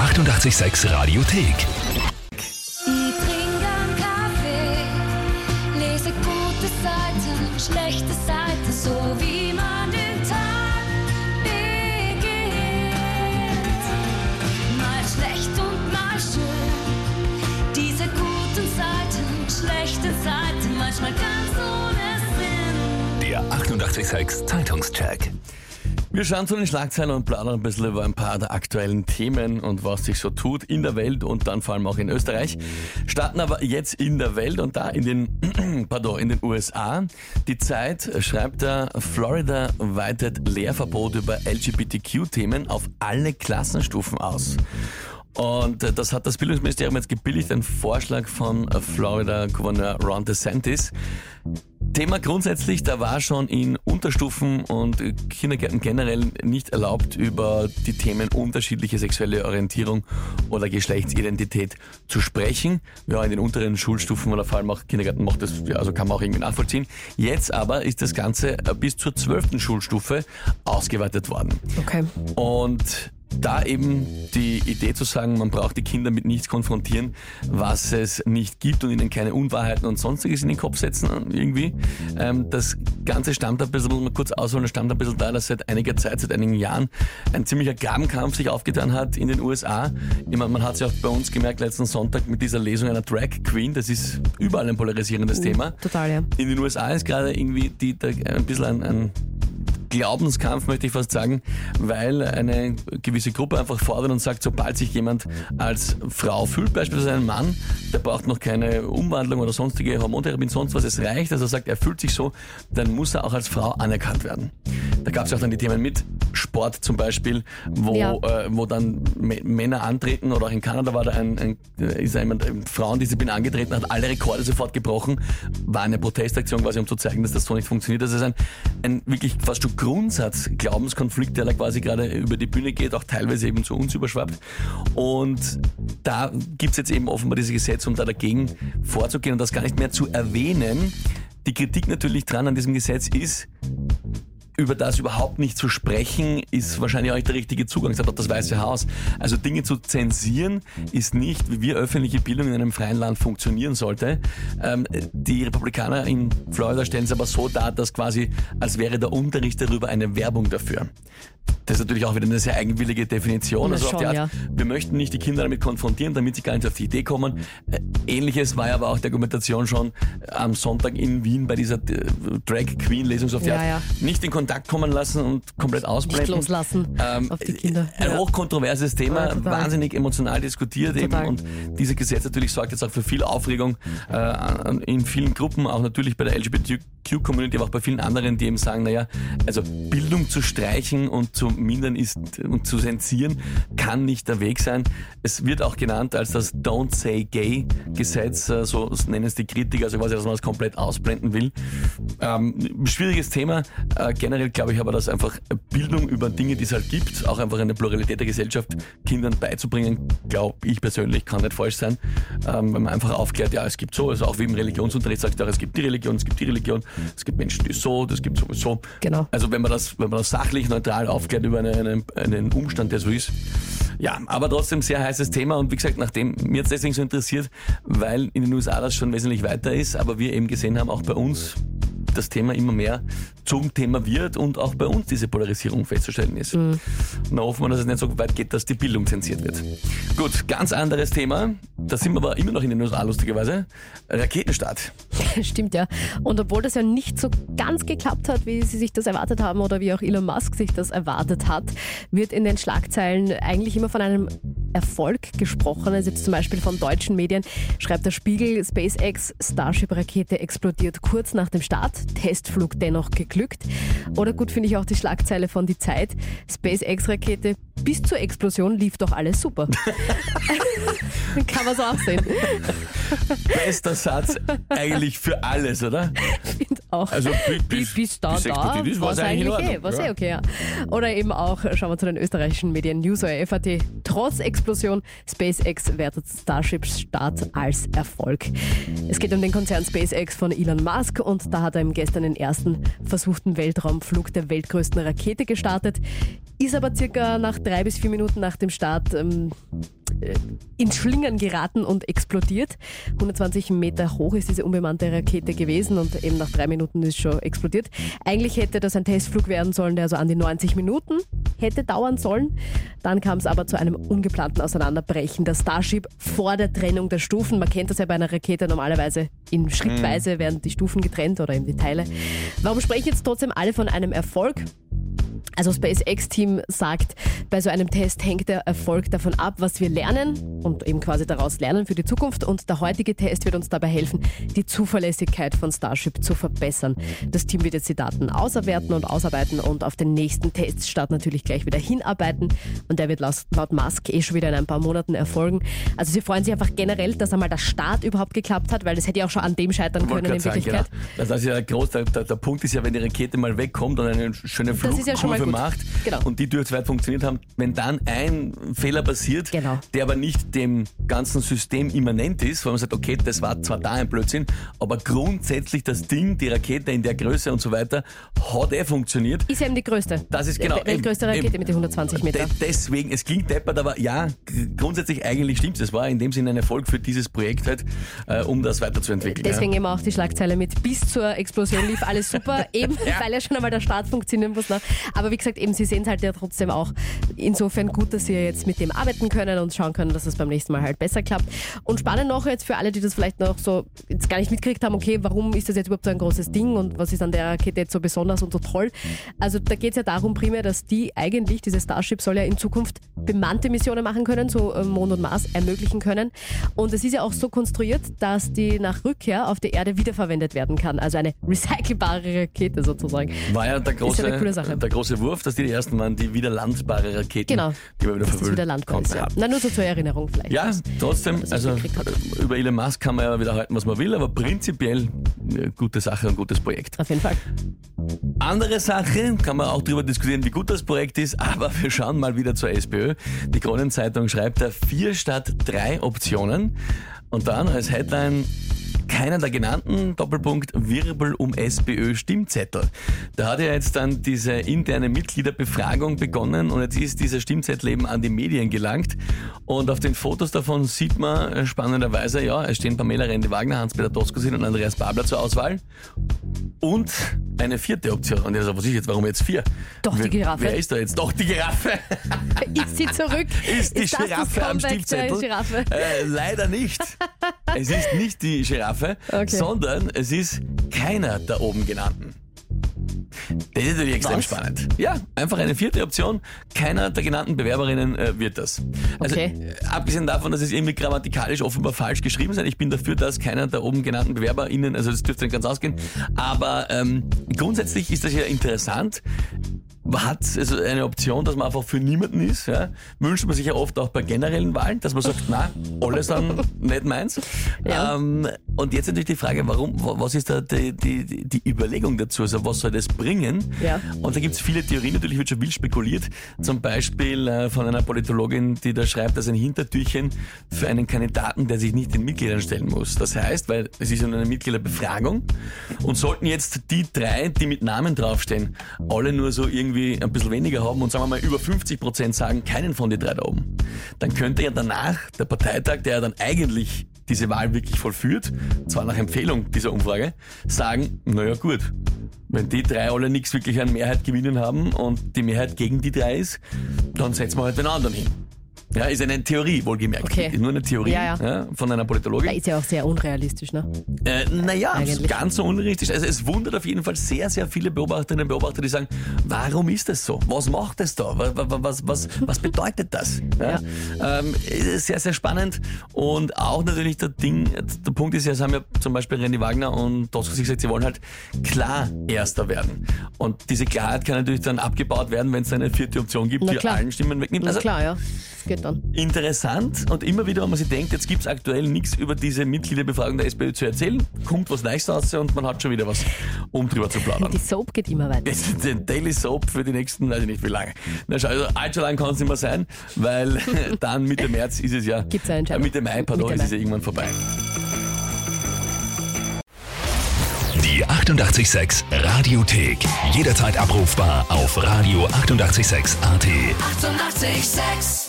886 Radiothek. Ich trinke einen Kaffee, lese gute Seiten, schlechte Seiten, so wie man den Tag beginnt. Mal schlecht und mal schön, diese guten Seiten, schlechte Seiten, manchmal ganz ohne Sinn. Der 886 Zeitungscheck. Wir schauen zu den Schlagzeilen und plaudern ein bisschen über ein paar der aktuellen Themen und was sich so tut in der Welt und dann vor allem auch in Österreich. Starten aber jetzt in der Welt und da in den USA. Die Zeit schreibt da, Florida weitet Lehrverbot über LGBTQ-Themen auf alle Klassenstufen aus. Und das hat das Bildungsministerium jetzt gebilligt, ein Vorschlag von Florida-Gouverneur Ron DeSantis. Thema grundsätzlich, da war schon in Unterstufen und Kindergärten generell nicht erlaubt, über die Themen unterschiedliche sexuelle Orientierung oder Geschlechtsidentität zu sprechen. Ja, in den unteren Schulstufen oder vor allem auch Kindergärten macht das, ja, also kann man auch irgendwie nachvollziehen. Jetzt aber ist das Ganze bis zur 12. Schulstufe ausgeweitet worden. Okay. Und da eben die Idee zu sagen, man braucht die Kinder mit nichts konfrontieren, was es nicht gibt und ihnen keine Unwahrheiten und sonstiges in den Kopf setzen irgendwie. Das Ganze stammt ein bisschen, muss man kurz ausholen, das stammt ein bisschen da, dass seit einiger Zeit, seit einigen Jahren ein ziemlicher Grabenkampf sich aufgetan hat in den USA. Ich meine, man hat es ja auch bei uns gemerkt letzten Sonntag mit dieser Lesung einer Drag Queen, das ist überall ein polarisierendes Thema. Total, ja. In den USA ist gerade irgendwie ein bisschen ein Glaubenskampf, möchte ich fast sagen, weil eine gewisse Gruppe einfach fordert und sagt, sobald sich jemand als Frau fühlt, beispielsweise ein Mann, der braucht noch keine Umwandlung oder sonstige Hormontherapie, sonst was, es reicht, also er sagt, er fühlt sich so, dann muss er auch als Frau anerkannt werden. Da gab es auch dann die Themen mit Sport zum Beispiel, wo dann Männer antreten, oder auch in Kanada war da jemand, Frauendisziplin angetreten, hat alle Rekorde sofort gebrochen, war eine Protestaktion quasi, um zu zeigen, dass das so nicht funktioniert. Das ist ein wirklich fast schon Grundsatz-Glaubenskonflikt, der da quasi gerade über die Bühne geht, auch teilweise eben zu uns überschwappt. Und da gibt's jetzt eben offenbar dieses Gesetz, um da dagegen vorzugehen und das gar nicht mehr zu erwähnen. Die Kritik natürlich dran an diesem Gesetz ist, über das überhaupt nicht zu sprechen, ist wahrscheinlich auch nicht der richtige Zugang, sagt auch das Weiße Haus. Also Dinge zu zensieren ist nicht, wie wir öffentliche Bildung in einem freien Land funktionieren sollte. Die Republikaner in Florida stellen es aber so dar, dass quasi, als wäre der Unterricht darüber eine Werbung dafür. Das ist natürlich auch wieder eine sehr eigenwillige Definition. Also auf die Art, wir möchten nicht die Kinder damit konfrontieren, damit sie gar nicht auf die Idee kommen. Ähnliches war ja aber auch die Argumentation schon am Sonntag in Wien bei dieser Drag Queen Lesung, so auf die Art. Nicht in Kontakt kommen lassen und komplett ausblenden. Nicht loslassen auf die Kinder. Ein hochkontroverses Thema, wahnsinnig emotional diskutiert eben. Und dieses Gesetz natürlich sorgt jetzt auch für viel Aufregung in vielen Gruppen, auch natürlich bei der LGBTQ-Community, aber auch bei vielen anderen, die eben sagen, naja, also Bildung zu streichen und zu mindern und zu zensieren, kann nicht der Weg sein. Es wird auch genannt als das Don't Say Gay Gesetz, so nennen es die Kritiker, also quasi, dass man das komplett ausblenden will. Schwieriges Thema. Generell glaube ich aber, dass einfach Bildung über Dinge, die es halt gibt, auch einfach eine Pluralität der Gesellschaft Kindern beizubringen, glaube ich persönlich, kann nicht falsch sein. Wenn man einfach aufklärt, ja, es gibt so, also auch wie im Religionsunterricht sagt auch, es gibt die Religion, es gibt die Religion, es gibt Menschen, die so, das gibt sowieso. Genau. Also wenn man das sachlich, neutral aufklärt über einen Umstand, der so ist. Ja, aber trotzdem sehr heißes Thema und wie gesagt, nachdem mir jetzt deswegen so interessiert, weil in den USA das schon wesentlich weiter ist, aber wir eben gesehen haben, auch bei uns das Thema immer mehr zum Thema wird und auch bei uns diese Polarisierung festzustellen ist. Na, hoffen wir, dass es nicht so weit geht, dass die Bildung zensiert wird. Gut, ganz anderes Thema. Da sind wir aber immer noch in den USA, lustigerweise. Raketenstart. Stimmt, ja. Und obwohl das ja nicht so ganz geklappt hat, wie sie sich das erwartet haben oder wie auch Elon Musk sich das erwartet hat, wird in den Schlagzeilen eigentlich immer von einem Erfolg gesprochen. Also jetzt zum Beispiel von deutschen Medien schreibt der Spiegel, SpaceX Starship-Rakete explodiert kurz nach dem Start, Testflug dennoch geglückt. Oder gut finde ich auch die Schlagzeile von Die Zeit, SpaceX-Rakete bis zur Explosion lief doch alles super. Kann man so auch sehen. Bester Satz eigentlich für alles, oder? Ich finde auch. Also bis da war es eigentlich okay. Ja. Oder eben auch, schauen wir zu den österreichischen Medien, News oder FAT, trotz Explosion, SpaceX wertet Starship-Start als Erfolg. Es geht um den Konzern SpaceX von Elon Musk und da hat er gestern den ersten versuchten Weltraumflug der weltgrößten Rakete gestartet. ist aber circa nach 3 bis 4 Minuten nach dem Start ins Schlingern geraten und explodiert. 120 Meter hoch ist diese unbemannte Rakete gewesen und eben nach 3 Minuten ist schon explodiert. Eigentlich hätte das ein Testflug werden sollen, der so an die 90 Minuten hätte dauern sollen. Dann kam es aber zu einem ungeplanten Auseinanderbrechen. Der Starship vor der Trennung der Stufen. Man kennt das ja bei einer Rakete normalerweise in Schrittweise werden die Stufen getrennt oder eben die Teile. Warum sprechen jetzt trotzdem alle von einem Erfolg? Also das SpaceX-Team sagt, bei so einem Test hängt der Erfolg davon ab, was wir lernen und eben quasi daraus lernen für die Zukunft. Und der heutige Test wird uns dabei helfen, die Zuverlässigkeit von Starship zu verbessern. Das Team wird jetzt die Daten auswerten und ausarbeiten und auf den nächsten Teststart natürlich gleich wieder hinarbeiten. Und der wird laut Musk schon wieder in ein paar Monaten erfolgen. Also sie freuen sich einfach generell, dass einmal der Start überhaupt geklappt hat, weil das hätte ja auch schon an dem scheitern können in Wirklichkeit. Genau. Das ist ja groß. Der Punkt ist ja, wenn die Rakete mal wegkommt und eine schöne Flugkurve macht und die durch weit funktioniert haben, wenn dann ein Fehler passiert, der aber nicht dem ganzen System immanent ist, weil man sagt, okay, das war zwar da ein Blödsinn, aber grundsätzlich das Ding, die Rakete in der Größe und so weiter, hat funktioniert. Ist ja eben die größte. Das ist genau. Die größte Rakete mit den 120 Metern. Deswegen, es klingt deppert, aber ja, grundsätzlich eigentlich stimmt es. Es war in dem Sinne ein Erfolg für dieses Projekt halt, um das weiterzuentwickeln. Deswegen eben auch die Schlagzeile mit bis zur Explosion lief alles super, eben weil ja schon einmal der Start funktionieren muss. Aber wie gesagt, eben sie sehen es halt ja trotzdem auch insofern gut, dass sie jetzt mit dem arbeiten können und schauen können, dass es beim nächsten Mal halt besser klappt. Und spannend noch jetzt für alle, die das vielleicht noch so jetzt gar nicht mitgekriegt haben, okay, warum ist das jetzt überhaupt so ein großes Ding und was ist an der Rakete jetzt so besonders und so toll? Also da geht es ja darum primär, dass diese Starship soll ja in Zukunft bemannte Missionen machen können, so Mond und Mars ermöglichen können. Und es ist ja auch so konstruiert, dass die nach Rückkehr auf der Erde wiederverwendet werden kann. Also eine recycelbare Rakete sozusagen. War ja der große Wurf, dass die ersten waren, die wieder landbare Raketen, die man wieder verwöhnen konnte. Ja. Na, nur so zur Erinnerung vielleicht. Ja, trotzdem, also über Elon Musk kann man ja wieder halten, was man will, aber prinzipiell eine gute Sache und gutes Projekt. Auf jeden Fall. Andere Sache, kann man auch darüber diskutieren, wie gut das Projekt ist, aber wir schauen mal wieder zur SPÖ. Die Kronenzeitung schreibt da 4 statt 3 Optionen und dann als Headline: keiner der genannten, Doppelpunkt, Wirbel um SPÖ-Stimmzettel. Da hat ja jetzt dann diese interne Mitgliederbefragung begonnen und jetzt ist dieser Stimmzettel eben an die Medien gelangt. Und auf den Fotos davon sieht man spannenderweise, es stehen Pamela Rendi-Wagner, Hans-Peter Doskozil und Andreas Babler zur Auswahl. Und eine 4. Option. Und ich sage, was ist jetzt, warum jetzt 4? Doch die Giraffe. Wer ist da jetzt? Doch die Giraffe. Ist sie zurück? Ist die Giraffe am Stimmzettel? Leider nicht. Es ist nicht die Giraffe, sondern es ist keiner der oben genannten. Das ist natürlich extrem spannend. Ja, einfach eine 4. Option. Keiner der genannten Bewerberinnen wird das. Also, abgesehen davon, dass es irgendwie grammatikalisch offenbar falsch geschrieben ist. Ich bin dafür, dass keiner der oben genannten BewerberInnen, also das dürfte nicht ganz ausgehen. Aber grundsätzlich ist das ja interessant. Hat also eine Option, dass man einfach für niemanden ist. Ja? Wünscht man sich ja oft auch bei generellen Wahlen, dass man sagt, na, alle sind nicht meins. Ja. Und jetzt natürlich die Frage, was ist da die Überlegung dazu? Also was soll das bringen? Ja. Und da gibt es viele Theorien, natürlich wird schon wild spekuliert. Zum Beispiel von einer Politologin, die da schreibt, dass ein Hintertürchen für einen Kandidaten, der sich nicht den Mitgliedern stellen muss. Das heißt, weil es ist eine Mitgliederbefragung und sollten jetzt die 3, die mit Namen draufstehen, alle nur so irgendwie ein bisschen weniger haben und sagen wir mal über 50% sagen, keinen von den 3 da oben, dann könnte ja danach der Parteitag, der ja dann eigentlich diese Wahl wirklich vollführt, zwar nach Empfehlung dieser Umfrage, sagen, naja gut, wenn die 3 alle nichts wirklich an Mehrheit gewinnen haben und die Mehrheit gegen die 3 ist, dann setzen wir halt den anderen hin. Ja, ist eine Theorie, wohlgemerkt. Okay. Nur eine Theorie von einer Politologin. Da ist ja auch sehr unrealistisch, ne? Ganz so unrealistisch. Also es wundert auf jeden Fall sehr, sehr viele Beobachterinnen und Beobachter, die sagen, warum ist das so? Was macht es da? Was bedeutet das? Ja? Sehr, sehr spannend. Und auch natürlich der Punkt ist ja, es haben ja zum Beispiel Rendi-Wagner und Doskozil gesagt, sie wollen halt klar Erster werden. Und diese Klarheit kann natürlich dann abgebaut werden, wenn es eine 4. Option gibt, die allen Stimmen wegnimmt. Also, klar, ja. Geht dann. Interessant und immer wieder, wenn man sich denkt, jetzt gibt es aktuell nichts über diese Mitgliederbefragung der SPÖ zu erzählen, kommt was Neues raus und man hat schon wieder was, um drüber zu plaudern. Die Soap geht immer weiter. Das ist ein Daily Soap für die nächsten, weiß ich nicht wie lange. Also allzu lang kann es nicht mehr sein, weil dann Mitte März ist es ja, gibt's eine Entscheidung. Mitte Mai, ist es ja irgendwann vorbei. Die 886 Radiothek. Jederzeit abrufbar auf radio886.at. 886! 886